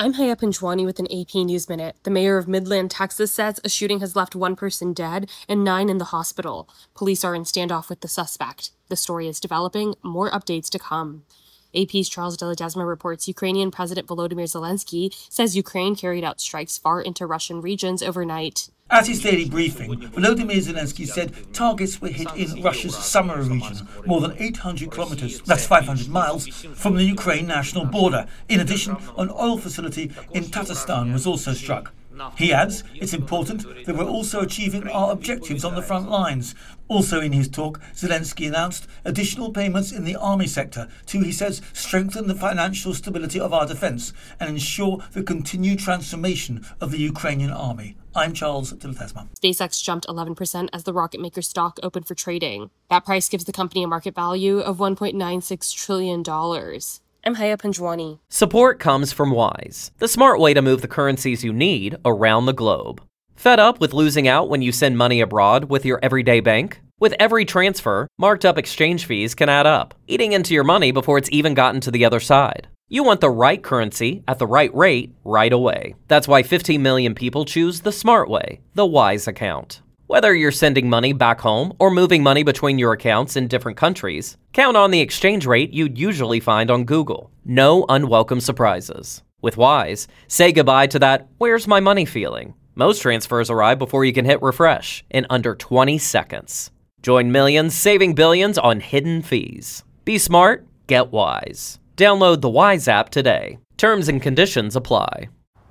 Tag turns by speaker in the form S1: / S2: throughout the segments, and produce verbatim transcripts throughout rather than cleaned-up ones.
S1: I'm Haya Panjwani with an A P News Minute. The mayor of Midland, Texas says a shooting has left one person dead and nine in the hospital. Police are in standoff with the suspect. The story is developing. More updates to come. A P's Charles de Ledesma reports Ukrainian President Volodymyr Zelensky says Ukraine carried out strikes far into Russian regions overnight.
S2: At his daily briefing, Volodymyr Zelensky said targets were hit in Russia's Samara region, more than eight hundred kilometers, that's five hundred miles, from the Ukraine national border. In addition, an oil facility in Tatarstan was also struck. He adds, it's important that we're also achieving our objectives on the front lines. Also in his talk, Zelensky announced additional payments in the army sector to, he says, strengthen the financial stability of our defence and ensure the continued transformation of the Ukrainian army. I'm Charles de Ledesma.
S1: SpaceX jumped eleven percent as the rocket maker's stock opened for trading. That price gives the company a market value of one point nine six trillion dollars. I'm Haya Panjwani.
S3: Support comes from Wise, the smart way to move the currencies you need around the globe. Fed up with losing out when you send money abroad with your everyday bank? With every transfer, marked up exchange fees can add up, eating into your money before it's even gotten to the other side. You want the right currency at the right rate right away. That's why fifteen million people choose the smart way, the Wise account. Whether you're sending money back home or moving money between your accounts in different countries, count on the exchange rate you'd usually find on Google. No unwelcome surprises. With Wise, say goodbye to that "where's my money" feeling. Most transfers arrive before you can hit refresh in under twenty seconds. Join millions saving billions on hidden fees. Be smart, get Wise. Download the Wise app today. Terms and conditions apply.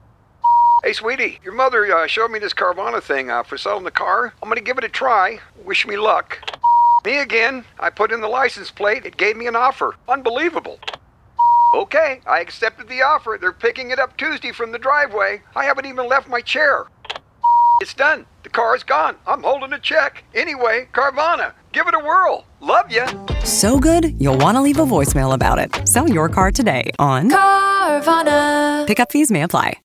S4: Hey, sweetie, your mother uh, showed me this Carvana thing uh, for selling the car. I'm going to give it a try. Wish me luck. Me again. I put in the license plate. It gave me an offer. Unbelievable. Okay, I accepted the offer. They're picking it up Tuesday from the driveway. I haven't even left my chair. It's done. The car's gone. I'm holding a check. Anyway, Carvana, give it a whirl. Love ya.
S5: So good, you'll want to leave a voicemail about it. Sell your car today on
S6: Carvana.
S5: Pickup fees may apply.